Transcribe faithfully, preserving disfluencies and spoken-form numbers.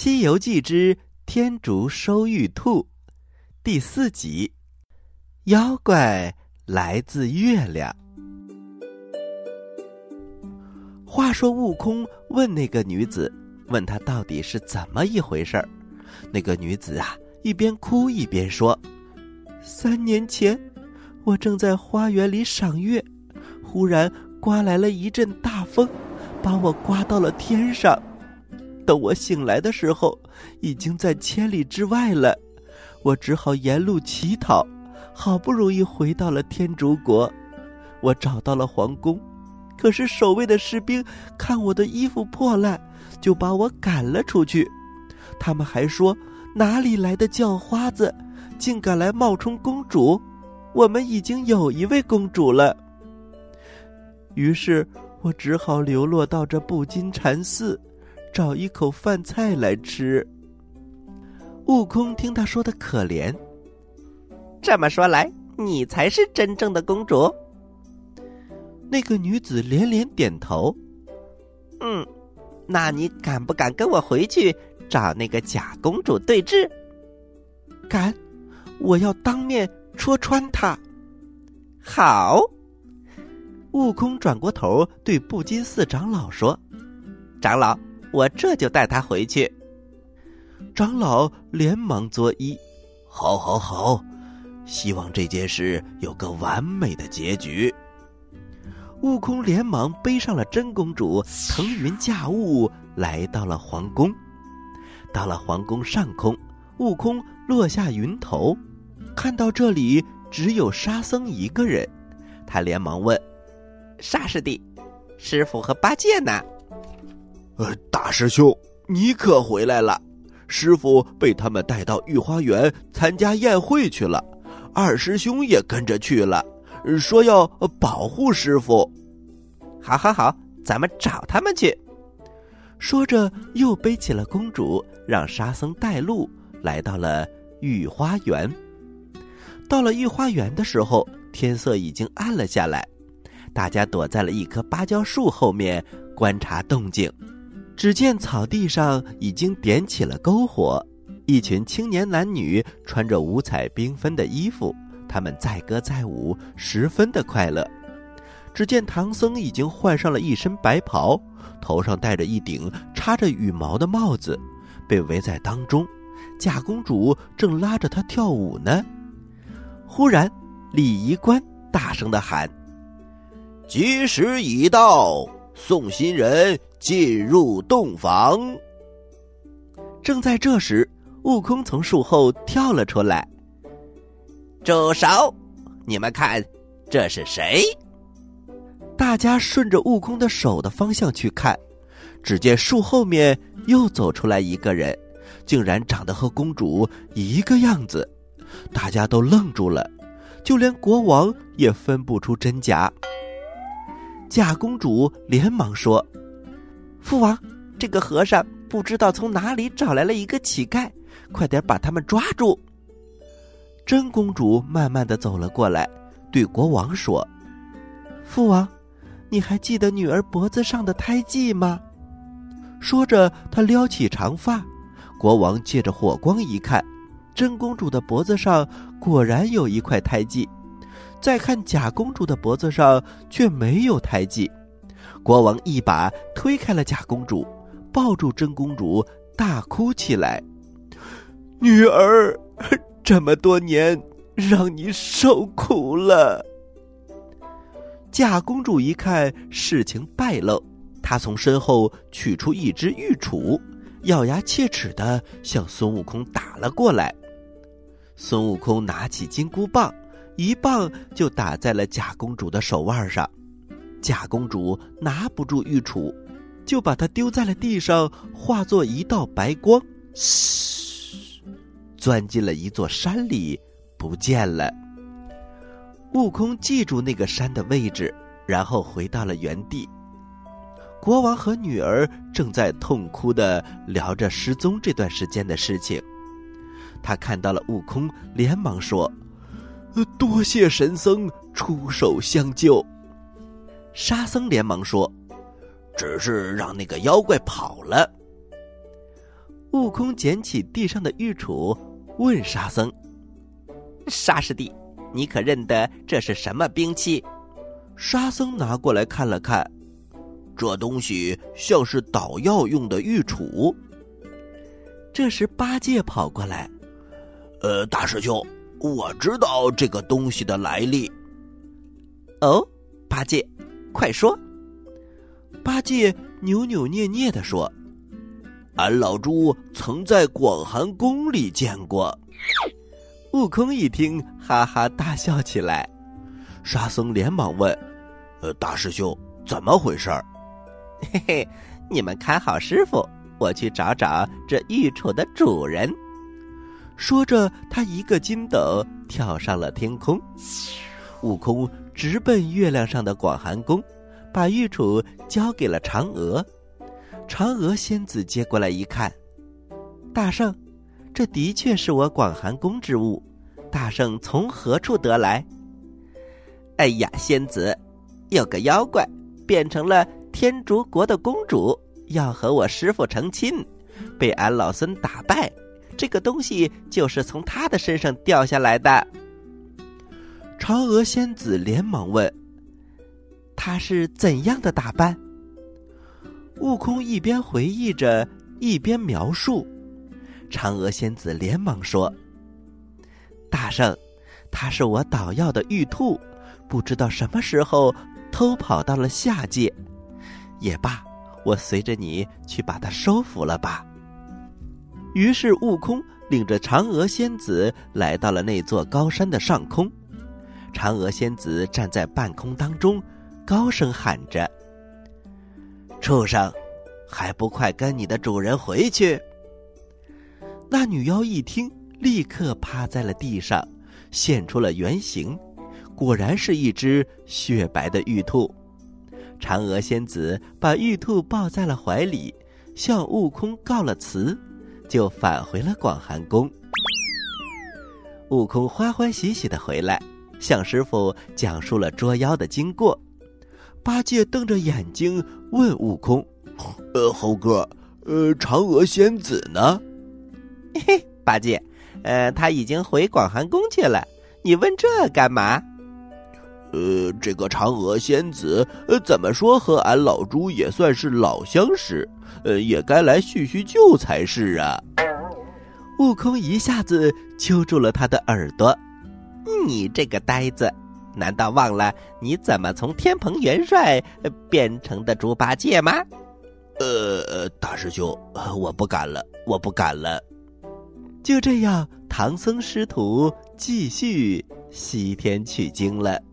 西游记之天竺收玉兔第四集，妖怪来自月亮。话说悟空问那个女子，问她到底是怎么一回事儿。那个女子啊，一边哭一边说：三年前，我正在花园里赏月，忽然刮来了一阵大风，把我刮到了天上。等我醒来的时候，已经在千里之外了。我只好沿路乞讨，好不容易回到了天竺国。我找到了皇宫，可是守卫的士兵看我的衣服破烂，就把我赶了出去。他们还说，哪里来的叫花子，竟敢来冒充公主？我们已经有一位公主了。于是我只好流落到这布金禅寺，找一口饭菜来吃。悟空听他说的可怜，这么说来，你才是真正的公主？那个女子连连点头。嗯，那你敢不敢跟我回去找那个假公主对峙？敢，我要当面戳穿她。好。悟空转过头对布金寺长老说：长老，我这就带他回去。长老连忙作揖：好好好，希望这件事有个完美的结局。悟空连忙背上了真公主，腾云驾雾来到了皇宫。到了皇宫上空，悟空落下云头，看到这里只有沙僧一个人，他连忙问：沙师弟，师父和八戒呢？ 呃，大师兄，你可回来了。师父被他们带到御花园参加宴会去了，二师兄也跟着去了，说要保护师父。 好好好，咱们找他们去。说着又背起了公主，让沙僧带路，来到了御花园。到了御花园的时候，天色已经暗了下来，大家躲在了一棵芭蕉树后面观察动静。只见草地上已经点起了篝火，一群青年男女穿着五彩缤纷的衣服，他们载歌载舞，十分的快乐。只见唐僧已经换上了一身白袍，头上戴着一顶插着羽毛的帽子，被围在当中。假公主正拉着他跳舞呢。忽然礼仪官大声地喊：吉时已到，送新人进入洞房。正在这时，悟空从树后跳了出来。住手！你们看，这是谁？大家顺着悟空的手的方向去看，只见树后面又走出来一个人，竟然长得和公主一个样子。大家都愣住了，就连国王也分不出真假。假公主连忙说：父王，这个和尚不知道从哪里找来了一个乞丐，快点把他们抓住。真公主慢慢地走了过来，对国王说：父王，你还记得女儿脖子上的胎记吗？说着她撩起长发。国王借着火光一看，真公主的脖子上果然有一块胎记，再看假公主的脖子上却没有胎记。国王一把推开了假公主，抱住真公主大哭起来：女儿，这么多年让你受苦了。假公主一看事情败露，她从身后取出一只玉杵，咬牙切齿地向孙悟空打了过来。孙悟空拿起金箍棒，一棒就打在了假公主的手腕上。假公主拿不住玉杵，就把它丢在了地上，化作一道白光，嘶，钻进了一座山里，不见了。悟空记住那个山的位置，然后回到了原地。国王和女儿正在痛哭地聊着失踪这段时间的事情。他看到了悟空，连忙说：多谢神僧出手相救。沙僧连忙说：只是让那个妖怪跑了。 悟空捡起地上的玉杵，问沙僧：“沙师弟，你可认得这是什么兵器？” 沙僧拿过来看了看，这东西像是捣药用的玉杵。 这时八戒跑过来：“ 呃，大师兄，我知道这个东西的来历。”“ 哦，八戒，快说。” 八戒扭扭捏捏地说：“俺老猪曾在广寒宫里见过。” 悟空一听，哈哈大笑起来。 沙僧连忙问：“呃，大师兄，怎么回事？”“ 嘿嘿，你们看好师傅，我去找找这玉杵的主人。”说着，他一个筋斗跳上了天空。悟空直奔月亮上的广寒宫，把玉杵交给了嫦娥。嫦娥仙子接过来一看：“大圣，这的确是我广寒宫之物，大圣从何处得来？”“哎呀，仙子，有个妖怪变成了天竺国的公主，要和我师父成亲，被俺老孙打败，这个东西就是从他的身上掉下来的。” 嫦娥仙子连忙问：“ 他是怎样的打扮？” 悟空一边回忆着，一边描述。 嫦娥仙子连忙说：“大圣，他是我捣药的玉兔，不知道什么时候偷跑到了下界。也罢，我随着你去把它收服了吧。”于是悟空领着嫦娥仙子来到了那座高山的上空。嫦娥仙子站在半空当中，高声喊着：“畜生，还不快跟你的主人回去！”那女妖一听，立刻趴在了地上，现出了原形，果然是一只雪白的玉兔。嫦娥仙子把玉兔抱在了怀里，向悟空告了辞，就返回了广寒宫。悟空欢欢喜喜地回来，向师傅讲述了捉妖的经过。 八戒瞪着眼睛问悟空：“呃，猴哥，呃，嫦娥仙子呢？”“ 嘿嘿，八戒，呃，他已经回广寒宫去了，你问这干嘛？”“ 呃，这个嫦娥仙子，呃，怎么说和俺老猪也算是老相识，呃，也该来叙叙旧才是啊。” 悟空一下子揪住了他的耳朵：“你这个呆子，难道忘了你怎么从天蓬元帅变成的猪八戒吗？”“ 呃，大师兄，我不敢了，我不敢了。” 就这样，唐僧师徒继续西天取经了。